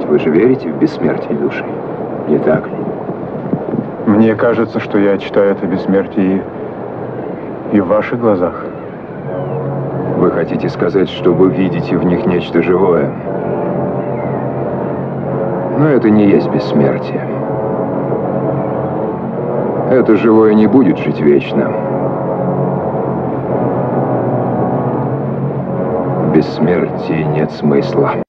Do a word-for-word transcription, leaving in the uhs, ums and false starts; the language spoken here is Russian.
Вы же верите в бессмертие души, не так ли? Мне кажется, что я читаю это бессмертие и в ваших глазах. Вы хотите сказать, что вы видите в них нечто живое? Но это не есть бессмертие. Это живое не будет жить вечно. В бессмертии нет смысла.